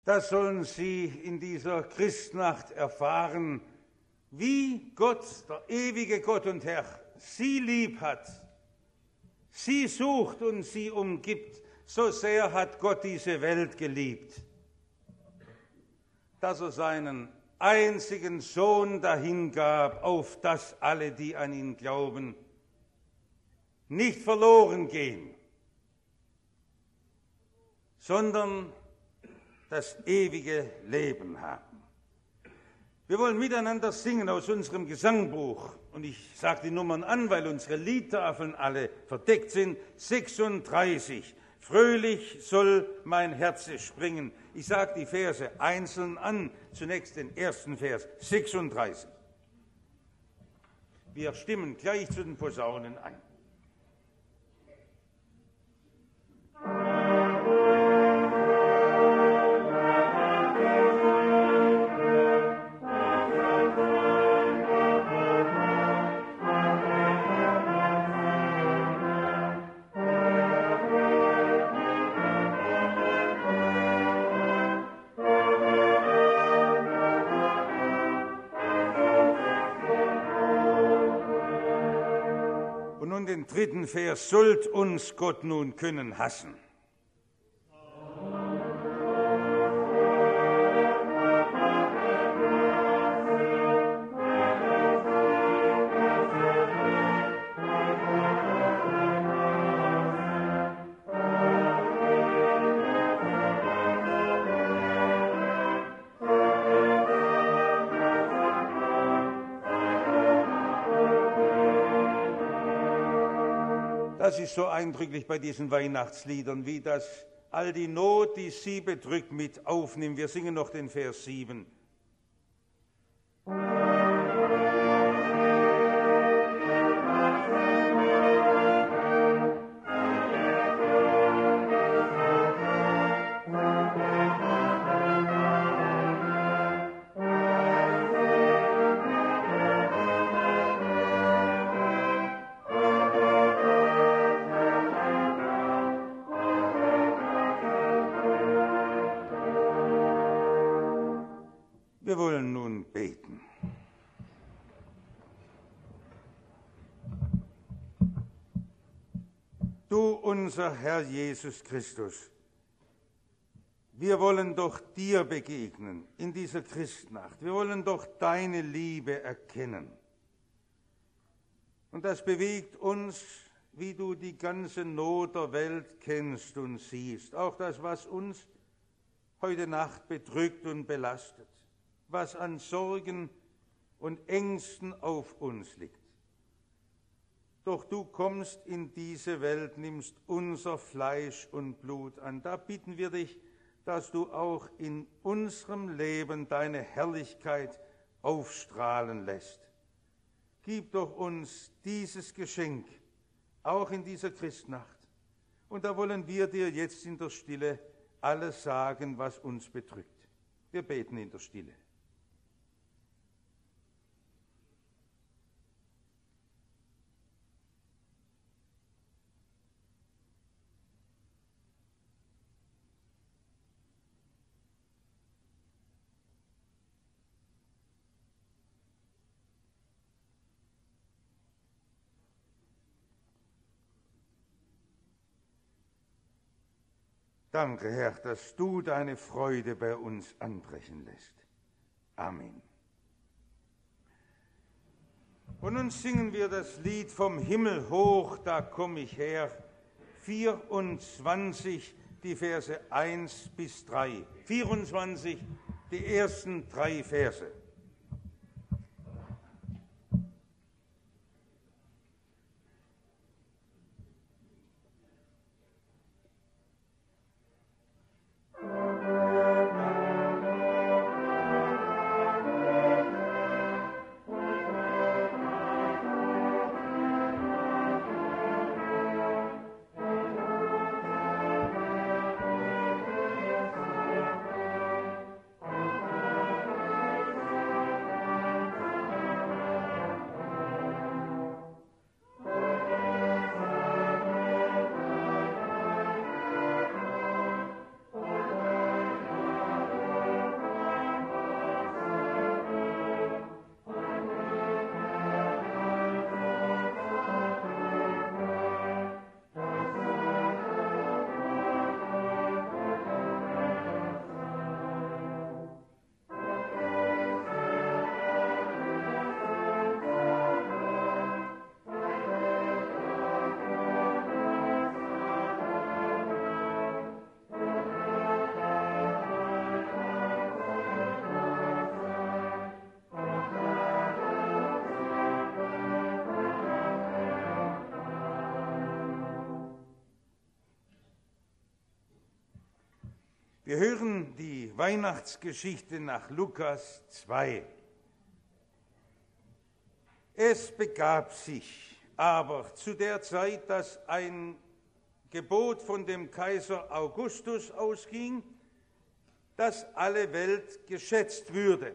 Das sollen sie in dieser Christnacht erfahren, wie Gott, der ewige Gott und Herr, sie lieb hat, sie sucht und sie umgibt. So sehr hat Gott diese Welt geliebt, dass er seinen einzigen Sohn dahingab, auf dass alle, die an ihn glauben, nicht verloren gehen, sondern das ewige Leben haben. Wir wollen miteinander singen aus unserem Gesangbuch. Und ich sage die Nummern an, weil unsere Liedtafeln alle verdeckt sind. 36. Fröhlich soll mein Herze springen. Ich sage die Verse einzeln an. Zunächst den ersten Vers, 36. Wir stimmen gleich zu den Posaunen ein. Den dritten Vers, sollt uns Gott nun können hassen. Das ist so eindrücklich bei diesen Weihnachtsliedern, wie das all die Not, die sie bedrückt, mit aufnimmt. Wir singen noch den Vers 7. Wir wollen nun beten. Du, unser Herr Jesus Christus, wir wollen doch dir begegnen in dieser Christnacht. Wir wollen doch deine Liebe erkennen. Und das bewegt uns, wie du die ganze Not der Welt kennst und siehst. Auch das, was uns heute Nacht bedrückt und belastet, was an Sorgen und Ängsten auf uns liegt. Doch du kommst in diese Welt, nimmst unser Fleisch und Blut an. Da bitten wir dich, dass du auch in unserem Leben deine Herrlichkeit aufstrahlen lässt. Gib doch uns dieses Geschenk, auch in dieser Christnacht. Und da wollen wir dir jetzt in der Stille alles sagen, was uns bedrückt. Wir beten in der Stille. Danke, Herr, dass du deine Freude bei uns anbrechen lässt. Amen. Und nun singen wir das Lied vom Himmel hoch, da komm ich her, 24, die Verse 1 bis 3. 24, die ersten 3 Verse. Wir hören die Weihnachtsgeschichte nach Lukas 2. Es begab sich aber zu der Zeit, dass ein Gebot von dem Kaiser Augustus ausging, dass alle Welt geschätzt würde.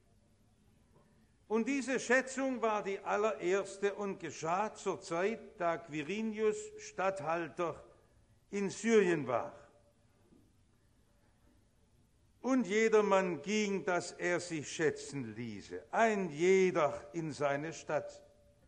Und diese Schätzung war die allererste und geschah zur Zeit, da Quirinius Statthalter in Syrien war. Und jedermann ging, dass er sich schätzen ließe, ein jeder in seine Stadt.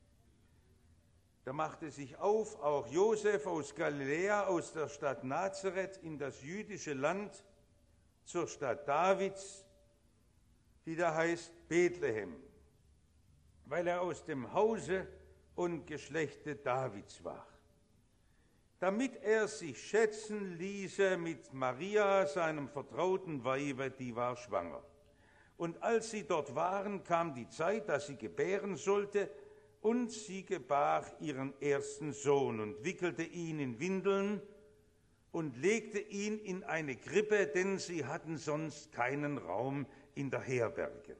Da machte sich auf auch Josef aus Galiläa, aus der Stadt Nazareth, in das jüdische Land, zur Stadt Davids, die da heißt Bethlehem, weil er aus dem Hause und Geschlechte Davids war, damit er sich schätzen ließe mit Maria, seinem vertrauten Weibe, die war schwanger. Und als sie dort waren, kam die Zeit, dass sie gebären sollte, und sie gebar ihren ersten Sohn und wickelte ihn in Windeln und legte ihn in eine Krippe, denn sie hatten sonst keinen Raum in der Herberge.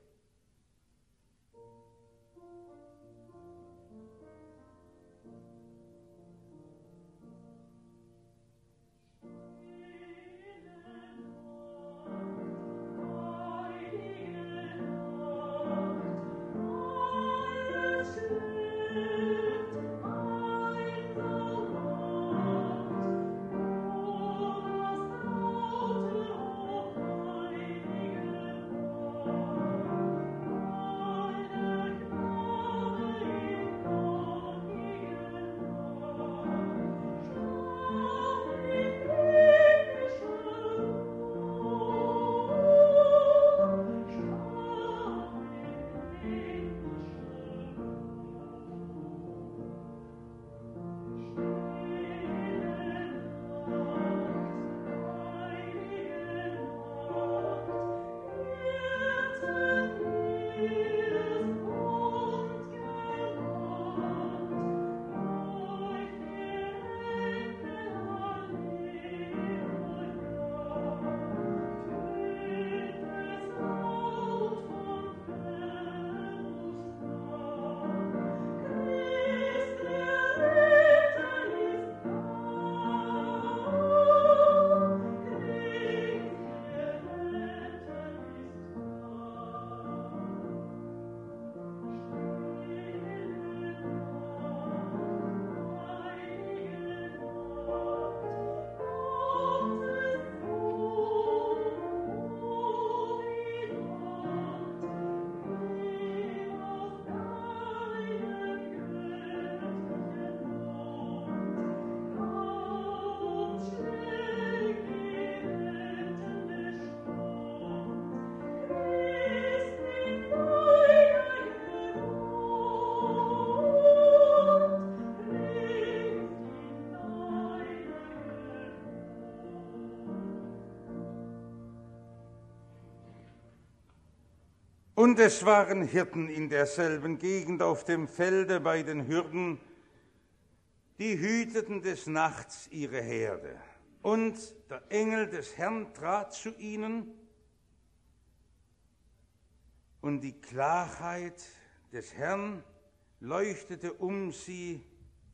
Und es waren Hirten in derselben Gegend auf dem Felde bei den Hürden, die hüteten des Nachts ihre Herde. Und der Engel des Herrn trat zu ihnen, und die Klarheit des Herrn leuchtete um sie,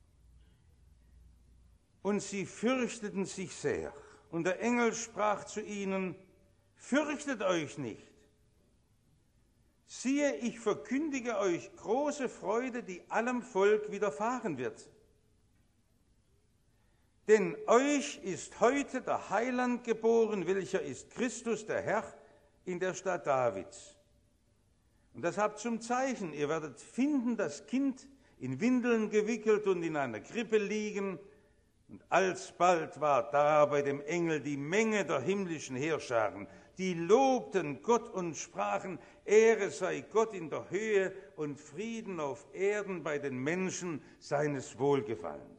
und sie fürchteten sich sehr. Und der Engel sprach zu ihnen: Fürchtet euch nicht. Siehe, ich verkündige euch große Freude, die allem Volk widerfahren wird. Denn euch ist heute der Heiland geboren, welcher ist Christus, der Herr, in der Stadt Davids. Und das habt zum Zeichen: Ihr werdet finden, das Kind in Windeln gewickelt und in einer Krippe liegen. Und alsbald war da bei dem Engel die Menge der himmlischen Heerscharen, die lobten Gott und sprachen: Ehre sei Gott in der Höhe und Frieden auf Erden bei den Menschen seines Wohlgefallens.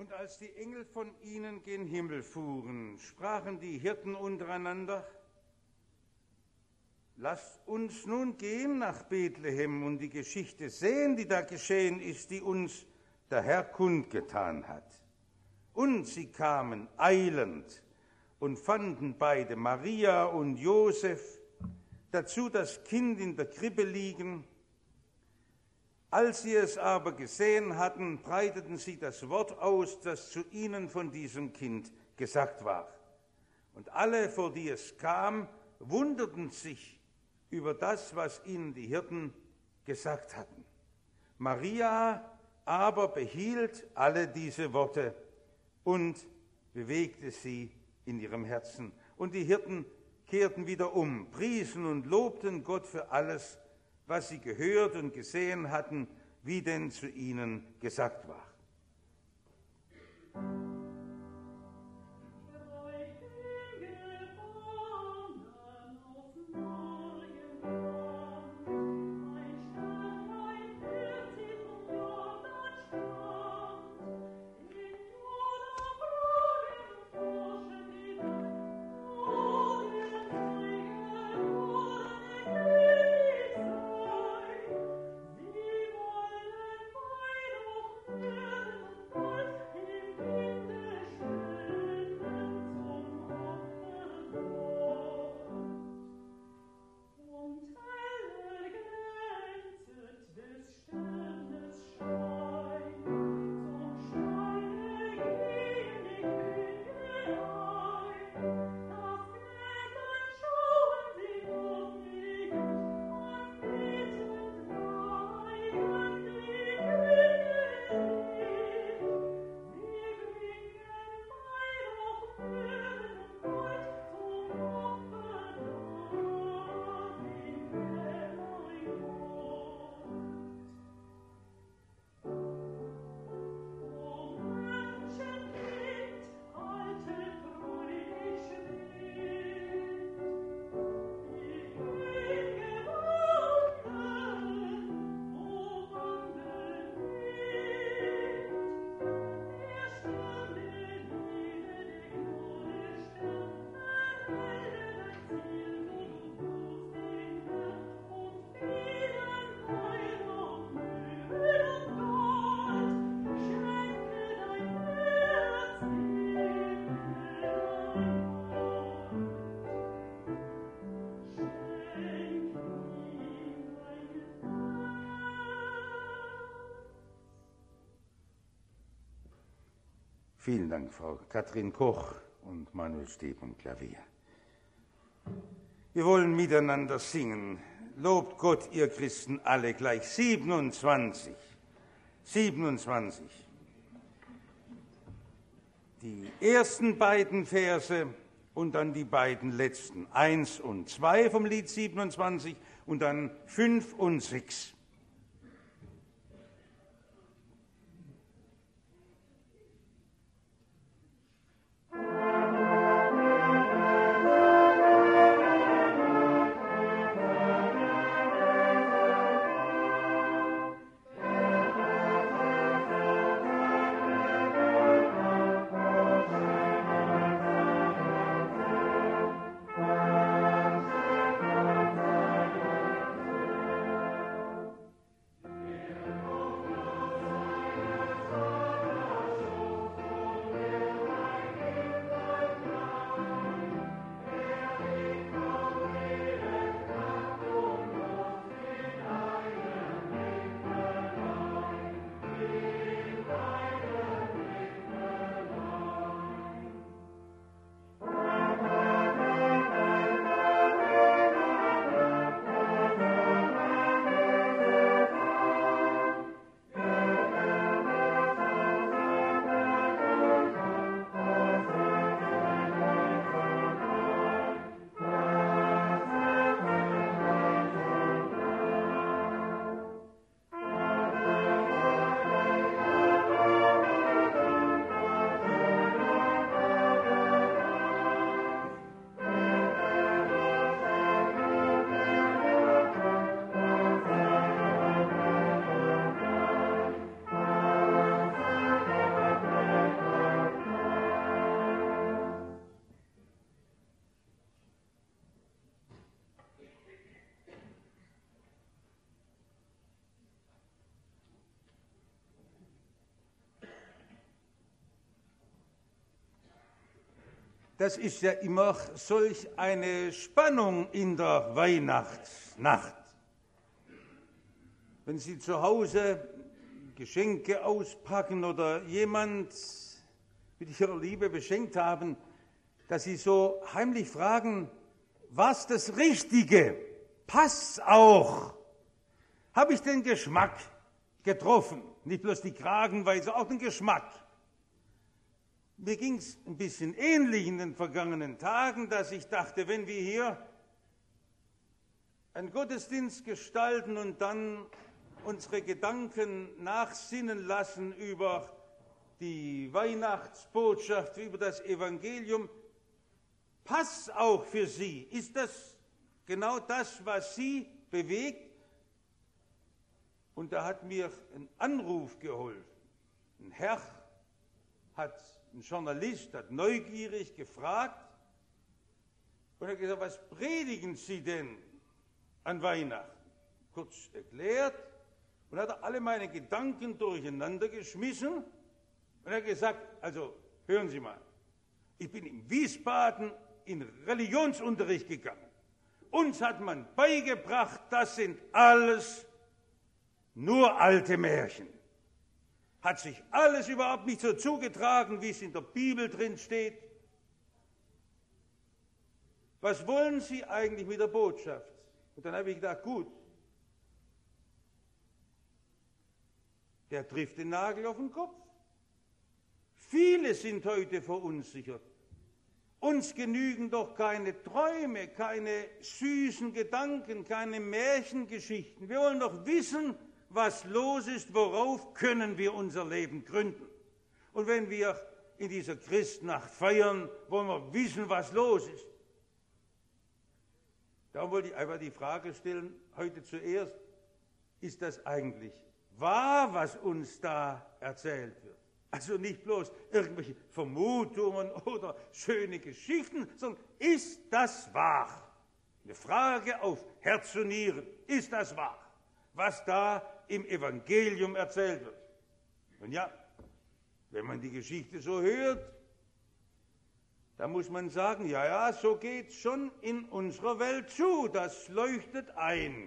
Und als die Engel von ihnen gen Himmel fuhren, sprachen die Hirten untereinander: Lasst uns nun gehen nach Bethlehem und die Geschichte sehen, die da geschehen ist, die uns der Herr kundgetan hat. Und sie kamen eilend und fanden beide, Maria und Josef, dazu das Kind in der Krippe liegen. Als sie es aber gesehen hatten, breiteten sie das Wort aus, das zu ihnen von diesem Kind gesagt war. Und alle, vor die es kam, wunderten sich über das, was ihnen die Hirten gesagt hatten. Maria aber behielt alle diese Worte und bewegte sie in ihrem Herzen. Und die Hirten kehrten wieder um, priesen und lobten Gott für alles, was sie gehört und gesehen hatten, wie denn zu ihnen gesagt war. Vielen Dank, Frau Katrin Koch und Manuel Steb am Klavier. Wir wollen miteinander singen. Lobt Gott, ihr Christen alle gleich. 27. Die ersten beiden Verse und dann die beiden letzten. 1 und 2 vom Lied 27 und dann 5 und 6. Das ist ja immer solch eine Spannung in der Weihnachtsnacht. Wenn Sie zu Hause Geschenke auspacken oder jemand mit Ihrer Liebe beschenkt haben, dass Sie so heimlich fragen, was das Richtige? Passt's auch? Habe ich den Geschmack getroffen? Nicht bloß die Kragenweise, auch den Geschmack. Mir ging es ein bisschen ähnlich in den vergangenen Tagen, dass ich dachte, wenn wir hier einen Gottesdienst gestalten und dann unsere Gedanken nachsinnen lassen über die Weihnachtsbotschaft, über das Evangelium, passt auch für Sie? Ist das genau das, was Sie bewegt? Und da hat mir ein Anruf geholfen. Ein Herr ein Journalist hat neugierig gefragt und hat gesagt, was predigen Sie denn an Weihnachten? Kurz erklärt und hat alle meine Gedanken durcheinander geschmissen und hat gesagt, also hören Sie mal, ich bin in Wiesbaden in Religionsunterricht gegangen. Uns hat man beigebracht, das sind alles nur alte Märchen. Hat sich alles überhaupt nicht so zugetragen, wie es in der Bibel drin steht. Was wollen Sie eigentlich mit der Botschaft? Und dann habe ich gedacht, gut, der trifft den Nagel auf den Kopf. Viele sind heute verunsichert. Uns genügen doch keine Träume, keine süßen Gedanken, keine Märchengeschichten. Wir wollen doch wissen, was los ist, worauf können wir unser Leben gründen. Und wenn wir in dieser Christnacht feiern, wollen wir wissen, was los ist. Darum wollte ich einfach die Frage stellen, heute zuerst, ist das eigentlich wahr, was uns da erzählt wird? Also nicht bloß irgendwelche Vermutungen oder schöne Geschichten, sondern ist das wahr? Eine Frage auf Herz und Nieren, ist das wahr, was da im Evangelium erzählt wird? Und ja, wenn man die Geschichte so hört, dann muss man sagen, ja, so geht's schon in unserer Welt zu, das leuchtet ein.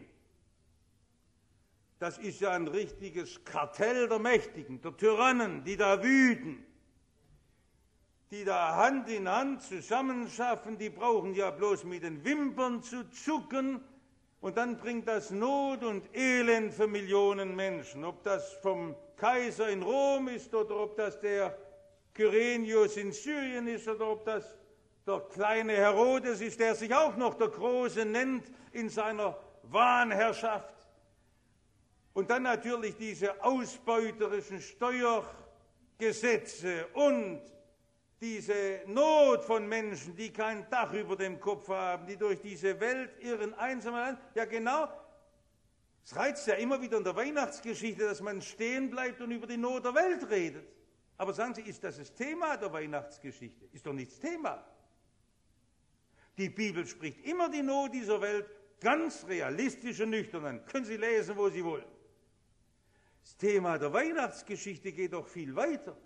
Das ist ja ein richtiges Kartell der Mächtigen, der Tyrannen, die da wüten, die da Hand in Hand zusammenschaffen, die brauchen ja bloß mit den Wimpern zu zucken und dann bringt das Not und Elend für Millionen Menschen. Ob das vom Kaiser in Rom ist oder ob das der Kyrenius in Syrien ist oder ob das der kleine Herodes ist, der sich auch noch der Große nennt in seiner Wahnherrschaft. Und dann natürlich diese ausbeuterischen Steuergesetze und diese Not von Menschen, die kein Dach über dem Kopf haben, die durch diese Welt irren, einsam. Ja genau, es reizt ja immer wieder in der Weihnachtsgeschichte, dass man stehen bleibt und über die Not der Welt redet. Aber sagen Sie, ist das Thema der Weihnachtsgeschichte? Ist doch nichts Thema. Die Bibel spricht immer die Not dieser Welt ganz realistisch und nüchtern an. Können Sie lesen, wo Sie wollen. Das Thema der Weihnachtsgeschichte geht doch viel weiter.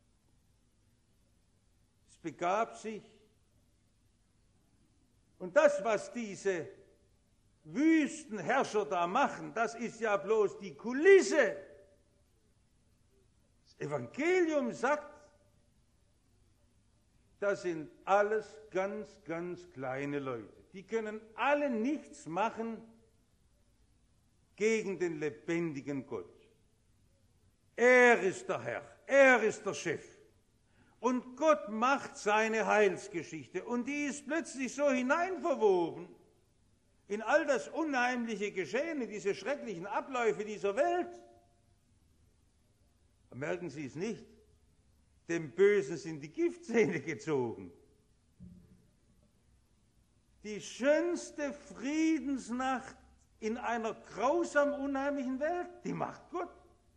Es begab sich, und das, was diese Wüstenherrscher da machen, das ist ja bloß die Kulisse. Das Evangelium sagt, das sind alles ganz, ganz kleine Leute. Die können alle nichts machen gegen den lebendigen Gott. Er ist der Herr, er ist der Chef. Und Gott macht seine Heilsgeschichte. Und die ist plötzlich so hineinverwoben in all das unheimliche Geschehen, in diese schrecklichen Abläufe dieser Welt. Merken Sie es nicht? Dem Bösen sind die Giftzähne gezogen. Die schönste Friedensnacht in einer grausam unheimlichen Welt, die macht Gott.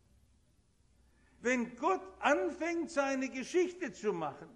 Wenn Gott anfängt, seine Geschichte zu machen,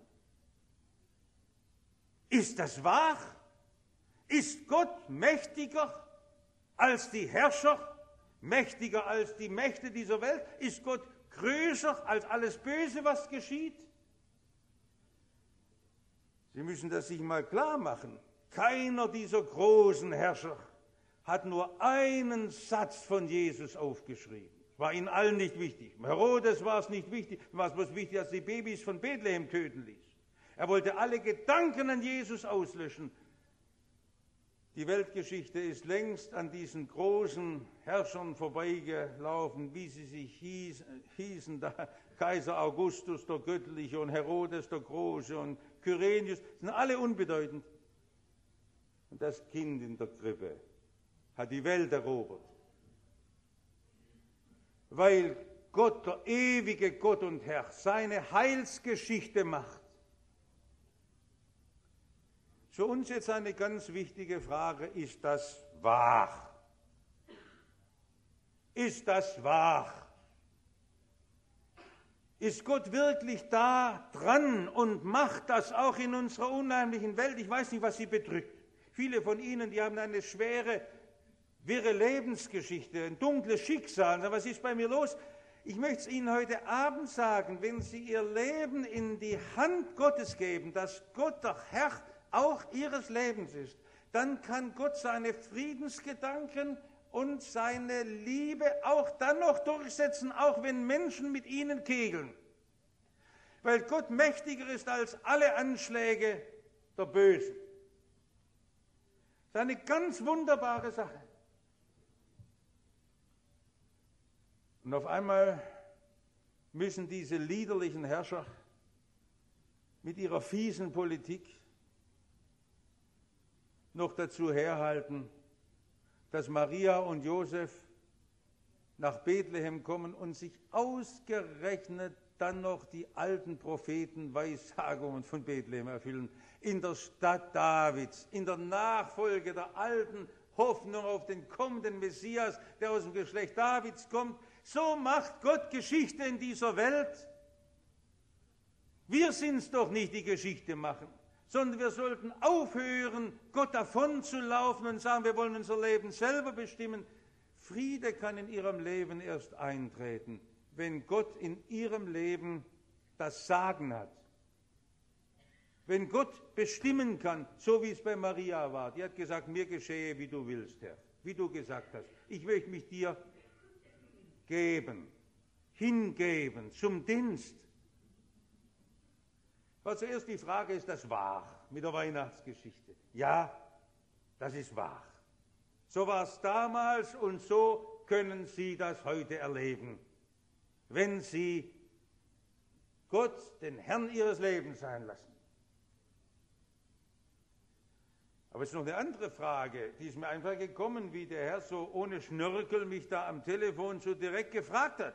ist das wahr? Ist Gott mächtiger als die Herrscher, mächtiger als die Mächte dieser Welt? Ist Gott größer als alles Böse, was geschieht? Sie müssen das sich mal klar machen. Keiner dieser großen Herrscher hat nur einen Satz von Jesus aufgeschrieben. War ihnen allen nicht wichtig. Herodes war es nicht wichtig. War es bloß wichtig, dass die Babys von Bethlehem töten ließ. Er wollte alle Gedanken an Jesus auslöschen. Die Weltgeschichte ist längst an diesen großen Herrschern vorbeigelaufen, wie sie sich hießen, da Kaiser Augustus der Göttliche und Herodes der Große und Kyrenius, sind alle unbedeutend. Und das Kind in der Krippe hat die Welt erobert. Weil Gott, der ewige Gott und Herr, seine Heilsgeschichte macht. Für uns jetzt eine ganz wichtige Frage, ist das wahr? Ist das wahr? Ist Gott wirklich da dran und macht das auch in unserer unheimlichen Welt? Ich weiß nicht, was Sie bedrückt. Viele von Ihnen, die haben eine schwere, wirre Lebensgeschichte, ein dunkles Schicksal. Was ist bei mir los? Ich möchte es Ihnen heute Abend sagen, wenn Sie Ihr Leben in die Hand Gottes geben, dass Gott der Herr auch ihres Lebens ist, dann kann Gott seine Friedensgedanken und seine Liebe auch dann noch durchsetzen, auch wenn Menschen mit ihnen kegeln. Weil Gott mächtiger ist als alle Anschläge der Bösen. Das ist eine ganz wunderbare Sache. Und auf einmal müssen diese liederlichen Herrscher mit ihrer fiesen Politik noch dazu herhalten, dass Maria und Josef nach Bethlehem kommen und sich ausgerechnet dann noch die alten Propheten Weissagungen von Bethlehem erfüllen. In der Stadt Davids, in der Nachfolge der alten Hoffnung auf den kommenden Messias, der aus dem Geschlecht Davids kommt. So macht Gott Geschichte in dieser Welt. Wir sind es doch nicht, die Geschichte machen, sondern wir sollten aufhören, Gott davon zu laufen und sagen, wir wollen unser Leben selber bestimmen. Friede kann in Ihrem Leben erst eintreten, wenn Gott in Ihrem Leben das Sagen hat. Wenn Gott bestimmen kann, so wie es bei Maria war. Die hat gesagt, mir geschehe, wie du willst, Herr, wie du gesagt hast. Ich möchte mich dir geben, hingeben zum Dienst. Aber zuerst die Frage, ist das wahr mit der Weihnachtsgeschichte? Ja, das ist wahr. So war es damals und so können Sie das heute erleben, wenn Sie Gott den Herrn Ihres Lebens sein lassen. Aber es ist noch eine andere Frage, die ist mir einfach gekommen, wie der Herr so ohne Schnörkel mich da am Telefon so direkt gefragt hat.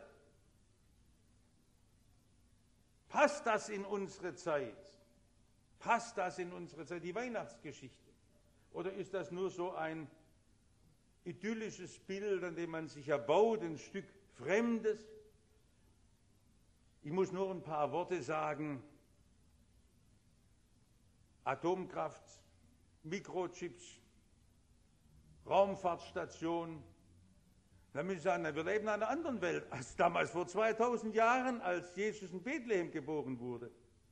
Passt das in unsere Zeit? Passt das in unsere Zeit, die Weihnachtsgeschichte? Oder ist das nur so ein idyllisches Bild, an dem man sich erbaut, ein Stück Fremdes? Ich muss nur ein paar Worte sagen. Atomkraft, Mikrochips, Raumfahrtstation. Da müssen Sie sagen, wir leben in einer anderen Welt als damals vor 2000 Jahren, als Jesus in Bethlehem geboren wurde.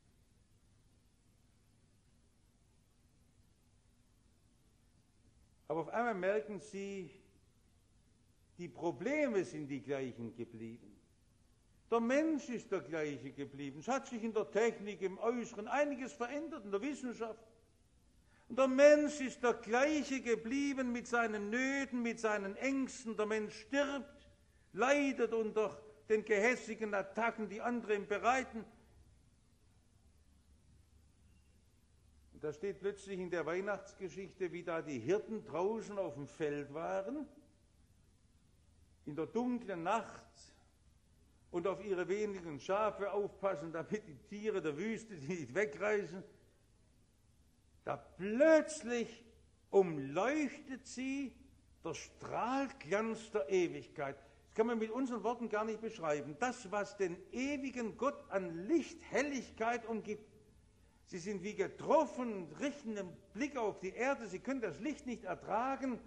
Aber auf einmal merken Sie, die Probleme sind die gleichen geblieben. Der Mensch ist der gleiche geblieben. Es hat sich in der Technik, im Äußeren einiges verändert, in der Wissenschaft. Und der Mensch ist der gleiche geblieben mit seinen Nöten, mit seinen Ängsten. Der Mensch stirbt, leidet unter den gehässigen Attacken, die andere ihm bereiten. Und da steht plötzlich in der Weihnachtsgeschichte, wie da die Hirten draußen auf dem Feld waren, in der dunklen Nacht und auf ihre wenigen Schafe aufpassen, damit die Tiere der Wüste die nicht wegreißen. Da plötzlich umleuchtet sie der Strahlglanz der Ewigkeit. Das kann man mit unseren Worten gar nicht beschreiben. Das, was den ewigen Gott an Licht, Helligkeit umgibt. Sie sind wie getroffen, richten den Blick auf die Erde, sie können das Licht nicht ertragen.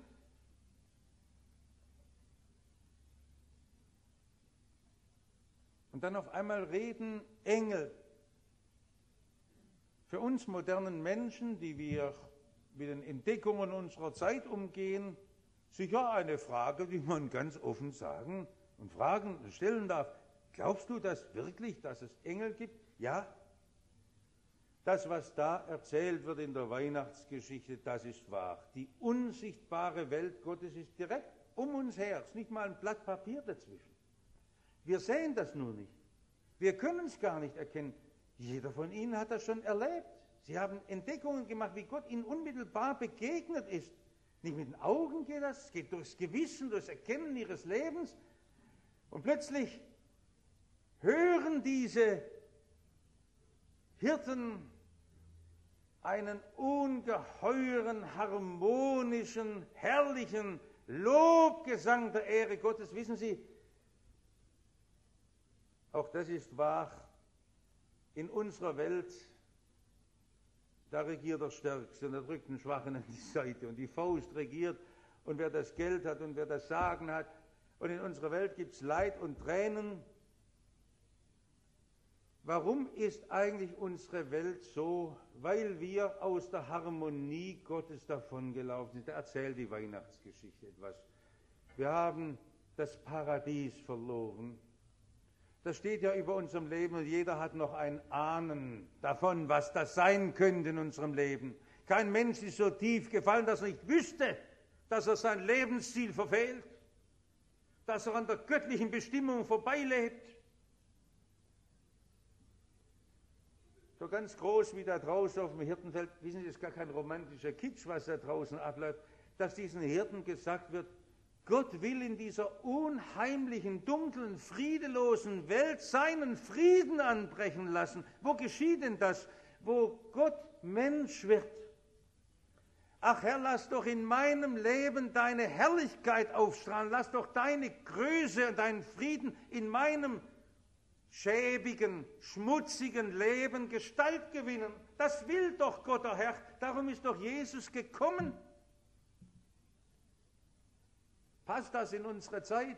Und dann auf einmal reden Engel Für uns modernen Menschen, die wir mit den Entdeckungen unserer Zeit umgehen, sicher eine Frage, die man ganz offen sagen und stellen darf. Glaubst du das wirklich, dass es Engel gibt? Ja. Das, was da erzählt wird in der Weihnachtsgeschichte, das ist wahr. Die unsichtbare Welt Gottes ist direkt um uns her. Es ist nicht mal ein Blatt Papier dazwischen. Wir sehen das nur nicht. Wir können es gar nicht erkennen. Jeder von Ihnen hat das schon erlebt. Sie haben Entdeckungen gemacht, wie Gott Ihnen unmittelbar begegnet ist. Nicht mit den Augen geht das, es geht durchs Gewissen, durchs Erkennen Ihres Lebens. Und plötzlich hören diese Hirten einen ungeheuren, harmonischen, herrlichen Lobgesang der Ehre Gottes. Wissen Sie, auch das ist wahr, in unserer Welt, da regiert der Stärkste und er drückt den Schwachen an die Seite und die Faust regiert und wer das Geld hat und wer das Sagen hat. Und in unserer Welt gibt es Leid und Tränen. Warum ist eigentlich unsere Welt so? Weil wir aus der Harmonie Gottes davongelaufen sind. Da erzählt die Weihnachtsgeschichte etwas. Wir haben das Paradies verloren. Das steht ja über unserem Leben und jeder hat noch ein Ahnen davon, was das sein könnte in unserem Leben. Kein Mensch ist so tief gefallen, dass er nicht wüsste, dass er sein Lebensziel verfehlt, dass er an der göttlichen Bestimmung vorbeilebt. So ganz groß wie da draußen auf dem Hirtenfeld, wissen Sie, das ist gar kein romantischer Kitsch, was da draußen abläuft, dass diesen Hirten gesagt wird, Gott will in dieser unheimlichen, dunklen, friedelosen Welt seinen Frieden anbrechen lassen. Wo geschieht denn das? Wo Gott Mensch wird. Ach Herr, lass doch in meinem Leben deine Herrlichkeit aufstrahlen. Lass doch deine Größe und deinen Frieden in meinem schäbigen, schmutzigen Leben Gestalt gewinnen. Das will doch Gott, der Herr. Darum ist doch Jesus gekommen. Passt das in unsere Zeit?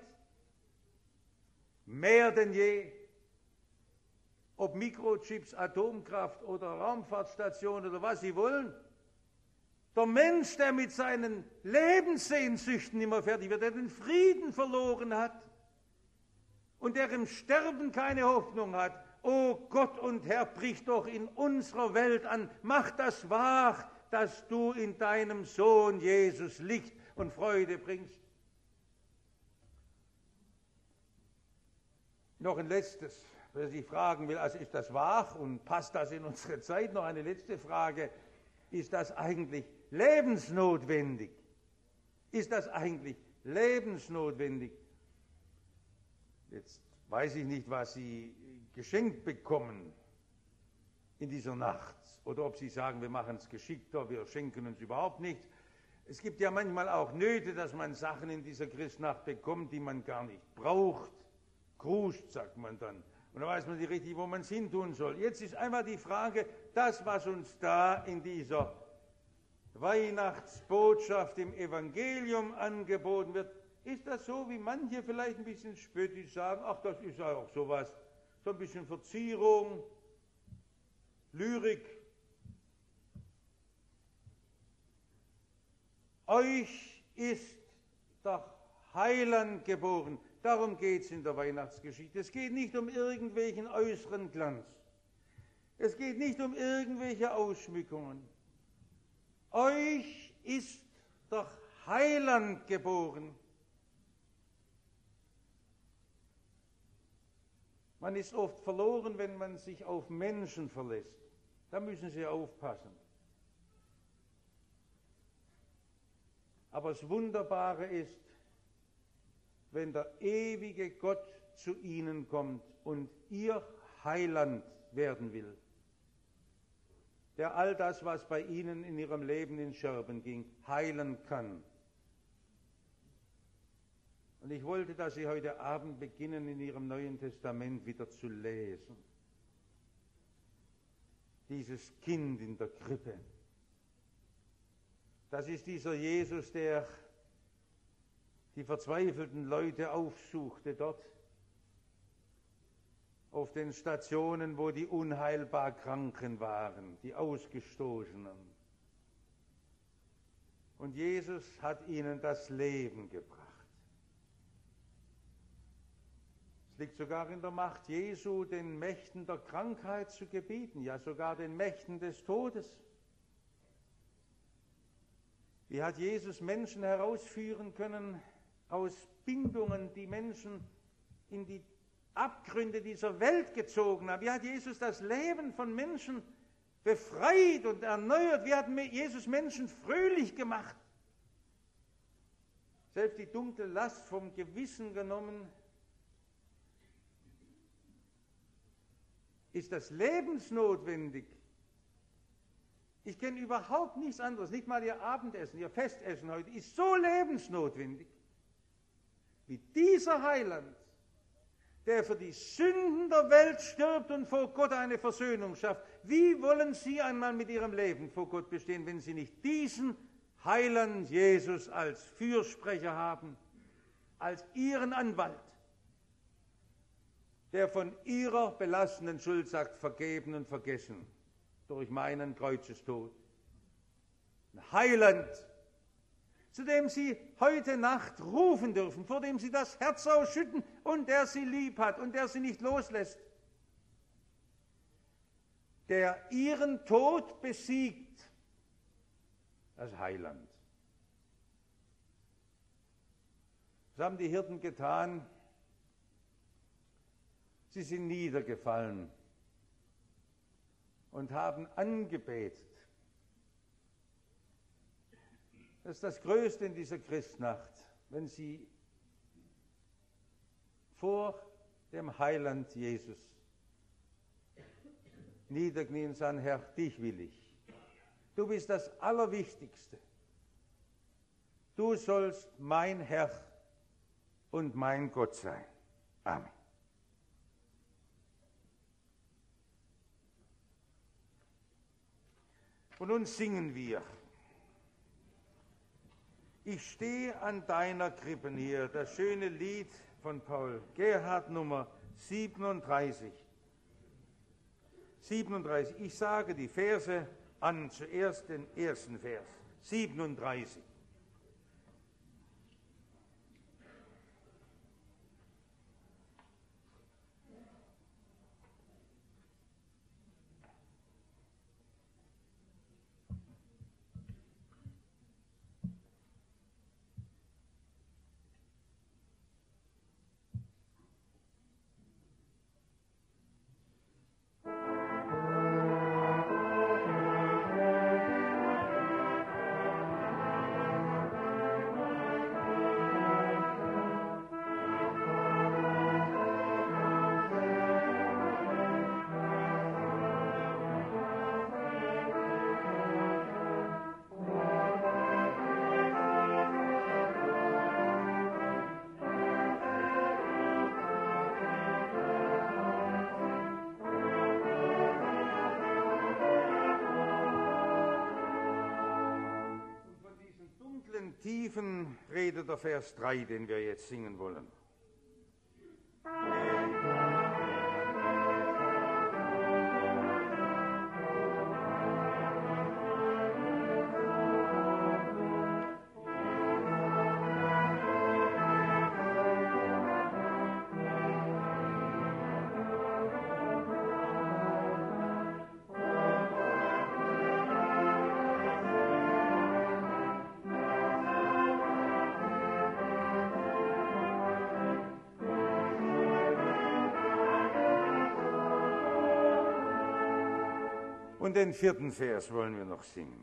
Mehr denn je. Ob Mikrochips, Atomkraft oder Raumfahrtstation oder was Sie wollen. Der Mensch, der mit seinen Lebenssehnsüchten immer fertig wird, der den Frieden verloren hat und der im Sterben keine Hoffnung hat. O Gott und Herr, brich doch in unserer Welt an. Mach das wahr, dass du in deinem Sohn Jesus Licht und Freude bringst. Noch ein letztes, wer sich fragen will, also ist das wahr und passt das in unsere Zeit? Noch eine letzte Frage, ist das eigentlich lebensnotwendig? Ist das eigentlich lebensnotwendig? Jetzt weiß ich nicht, was Sie geschenkt bekommen in dieser Nacht oder ob Sie sagen, wir machen es geschickter, wir schenken uns überhaupt nichts. Es gibt ja manchmal auch Nöte, dass man Sachen in dieser Christnacht bekommt, die man gar nicht braucht. Kruscht, sagt man dann. Und da weiß man nicht richtig, wo man es hin tun soll. Jetzt ist einfach die Frage, das, was uns da in dieser Weihnachtsbotschaft im Evangelium angeboten wird, ist das so, wie manche vielleicht ein bisschen spöttisch sagen, ach, das ist ja auch sowas, so ein bisschen Verzierung, Lyrik. Euch ist doch Heiland geboren. Darum geht es in der Weihnachtsgeschichte. Es geht nicht um irgendwelchen äußeren Glanz. Es geht nicht um irgendwelche Ausschmückungen. Euch ist doch Heiland geboren. Man ist oft verloren, wenn man sich auf Menschen verlässt. Da müssen Sie aufpassen. Aber das Wunderbare ist, wenn der ewige Gott zu Ihnen kommt und Ihr Heiland werden will, der all das, was bei Ihnen in Ihrem Leben in Scherben ging, heilen kann. Und ich wollte, dass Sie heute Abend beginnen, in Ihrem Neuen Testament wieder zu lesen. Dieses Kind in der Krippe. Das ist dieser Jesus, der die verzweifelten Leute aufsuchte dort. auf den Stationen, wo die unheilbar Kranken waren, die Ausgestoßenen. Und Jesus hat ihnen das Leben gebracht. Es liegt sogar in der Macht Jesu, den Mächten der Krankheit zu gebieten, ja sogar den Mächten des Todes. Wie hat Jesus Menschen herausführen können aus Bindungen, die Menschen in die Abgründe dieser Welt gezogen haben? Wie hat Jesus das Leben von Menschen befreit und erneuert? Wie hat Jesus Menschen fröhlich gemacht? Selbst die dunkle Last vom Gewissen genommen. Ist das lebensnotwendig? Ich kenne überhaupt nichts anderes, nicht mal Ihr Abendessen, Ihr Festessen heute ist so lebensnotwendig wie dieser Heiland, der für die Sünden der Welt stirbt und vor Gott eine Versöhnung schafft. Wie wollen Sie einmal mit Ihrem Leben vor Gott bestehen, wenn Sie nicht diesen Heiland Jesus als Fürsprecher haben, als Ihren Anwalt, der von Ihrer belastenden Schuld sagt, vergeben und vergessen durch meinen Kreuzestod. Ein Heiland, zu dem Sie heute Nacht rufen dürfen, vor dem Sie das Herz ausschütten und der Sie lieb hat und der Sie nicht loslässt, der Ihren Tod besiegt, als Heiland. Was haben die Hirten getan? Sie sind niedergefallen und haben angebetet. Das ist das Größte in dieser Christnacht, wenn Sie vor dem Heiland Jesus niederknien und sagen, Herr, dich will ich. Du bist das Allerwichtigste. Du sollst mein Herr und mein Gott sein. Amen. Und nun singen wir. Ich stehe an deiner Krippe hier, das schöne Lied von Paul Gerhardt, Nummer 37. 37. Ich sage die Verse an, zuerst den ersten Vers. 37. Tiefen redet der Vers 3, den wir jetzt singen wollen. Und den vierten Vers wollen wir noch singen.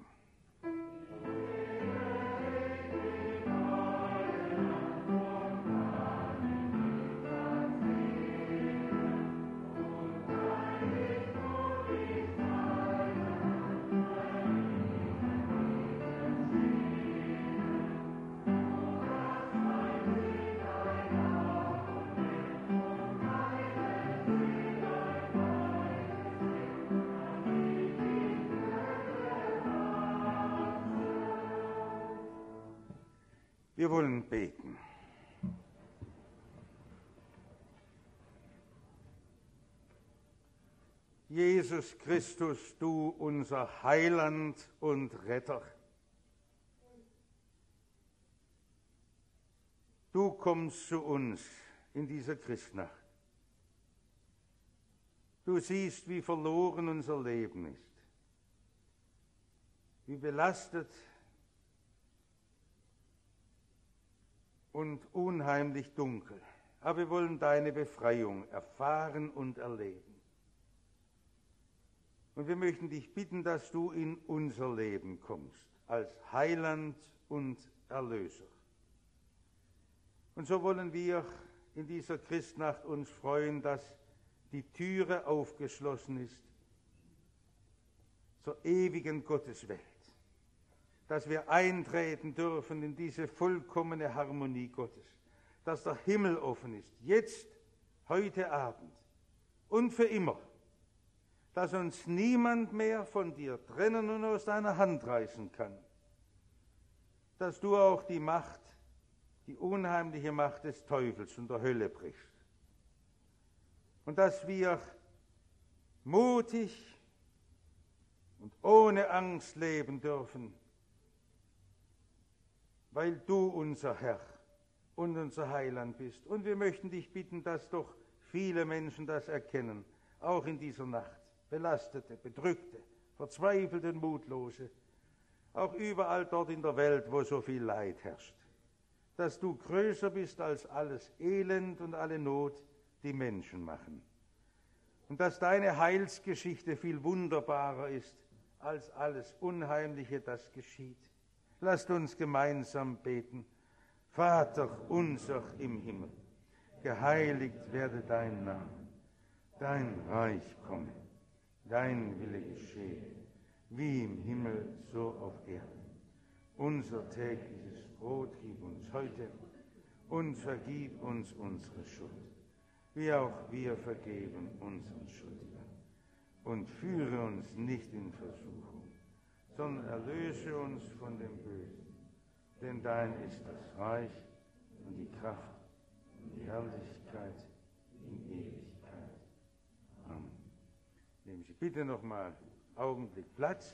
Wir wollen beten. Jesus Christus, du unser Heiland und Retter. Du kommst zu uns in dieser Christnacht. Du siehst, wie verloren unser Leben ist, wie belastet und unheimlich dunkel. Aber wir wollen deine Befreiung erfahren und erleben. Und wir möchten dich bitten, dass du in unser Leben kommst, als Heiland und Erlöser. Und so wollen wir in dieser Christnacht uns freuen, dass die Türe aufgeschlossen ist zur ewigen Gotteswelt, dass wir eintreten dürfen in diese vollkommene Harmonie Gottes, dass der Himmel offen ist, jetzt, heute Abend und für immer, dass uns niemand mehr von dir trennen und aus deiner Hand reißen kann, dass du auch die Macht, die unheimliche Macht des Teufels und der Hölle brichst. Und dass wir mutig und ohne Angst leben dürfen, weil du unser Herr und unser Heiland bist. Und wir möchten dich bitten, dass doch viele Menschen das erkennen, auch in dieser Nacht. Belastete, Bedrückte, Verzweifelte und Mutlose, auch überall dort in der Welt, wo so viel Leid herrscht. Dass du größer bist als alles Elend und alle Not, die Menschen machen. Und dass deine Heilsgeschichte viel wunderbarer ist als alles Unheimliche, das geschieht. Lasst uns gemeinsam beten. Vater unser im Himmel, geheiligt werde dein Name, dein Reich komme, dein Wille geschehe, wie im Himmel, so auf Erden. Unser tägliches Brot gib uns heute und vergib uns unsere Schuld, wie auch wir vergeben unseren Schuldigern. Und führe uns nicht in Versuchung, sondern erlöse uns von dem Bösen. Denn dein ist das Reich und die Kraft und die Herrlichkeit in Ewigkeit. Amen. Nehmen Sie bitte noch mal einen Augenblick Platz.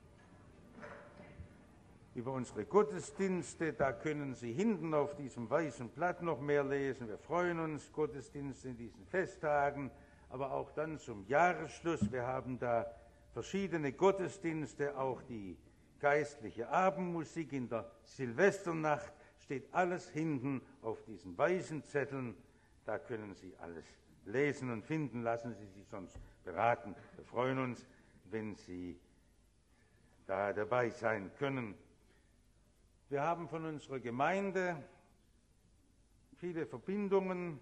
Über unsere Gottesdienste, da können Sie hinten auf diesem weißen Blatt noch mehr lesen. Wir freuen uns, Gottesdienste in diesen Festtagen, aber auch dann zum Jahresschluss. Wir haben da verschiedene Gottesdienste, auch die geistliche Abendmusik in der Silvesternacht, steht alles hinten auf diesen weißen Zetteln. Da können Sie alles lesen und finden. Lassen Sie sich sonst beraten. Wir freuen uns, wenn Sie da dabei sein können. Wir haben von unserer Gemeinde viele Verbindungen,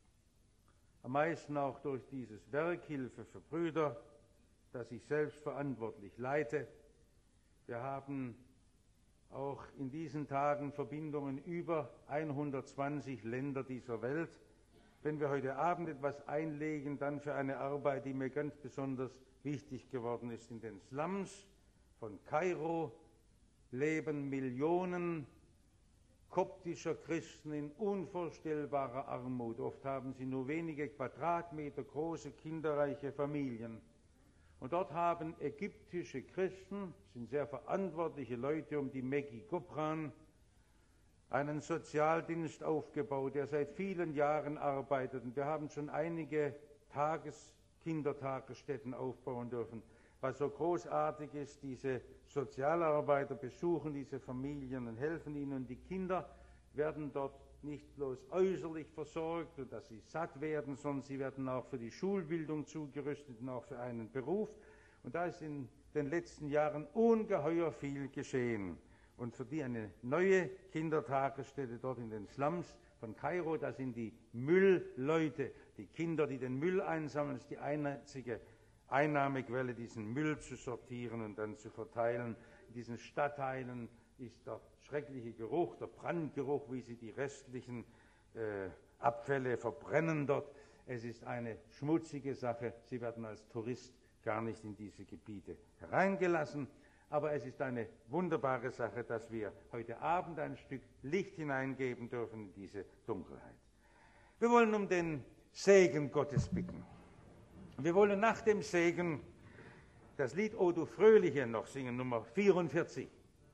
am meisten auch durch dieses Werk Hilfe für Brüder, das ich selbst verantwortlich leite. Wir haben auch in diesen Tagen Verbindungen über 120 Länder dieser Welt. Wenn wir heute Abend etwas einlegen, dann für eine Arbeit, die mir ganz besonders wichtig geworden ist. In den Slums von Kairo leben Millionen koptischer Christen in unvorstellbarer Armut. Oft haben sie nur wenige Quadratmeter große, kinderreiche Familien. Und dort haben ägyptische Christen, sind sehr verantwortliche Leute um die Megi Gobran, einen Sozialdienst aufgebaut, der seit vielen Jahren arbeitet. Und wir haben schon einige Kindertagesstätten aufbauen dürfen. Was so großartig ist, diese Sozialarbeiter besuchen diese Familien und helfen ihnen. Und die Kinder werden dort nicht bloß äußerlich versorgt und dass sie satt werden, sondern sie werden auch für die Schulbildung zugerüstet und auch für einen Beruf. Und da ist in den letzten Jahren ungeheuer viel geschehen. Und für die eine neue Kindertagesstätte dort in den Slums von Kairo, da sind die Müllleute, die Kinder, die den Müll einsammeln, das ist die einzige Einnahmequelle, diesen Müll zu sortieren und dann zu verteilen. In diesen Stadtteilen ist der schreckliche Geruch, der Brandgeruch, wie sie die restlichen Abfälle verbrennen dort. Es ist eine schmutzige Sache. Sie werden als Tourist gar nicht in diese Gebiete hereingelassen. Aber es ist eine wunderbare Sache, dass wir heute Abend ein Stück Licht hineingeben dürfen in diese Dunkelheit. Wir wollen um den Segen Gottes bitten. Wir wollen nach dem Segen das Lied O du Fröhliche noch singen, Nummer 44.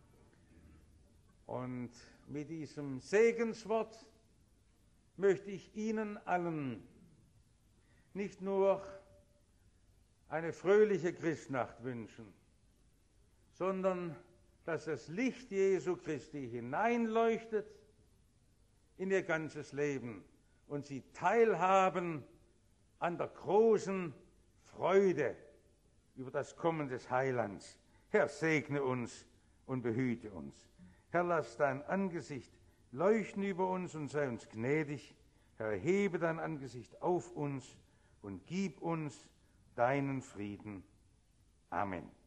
Und mit diesem Segenswort möchte ich Ihnen allen nicht nur eine fröhliche Christnacht wünschen, sondern dass das Licht Jesu Christi hineinleuchtet in Ihr ganzes Leben und Sie teilhaben an der großen Freude über das Kommen des Heilands. Herr, segne uns und behüte uns. Herr, lass dein Angesicht leuchten über uns und sei uns gnädig. Herr, hebe dein Angesicht auf uns und gib uns deinen Frieden. Amen.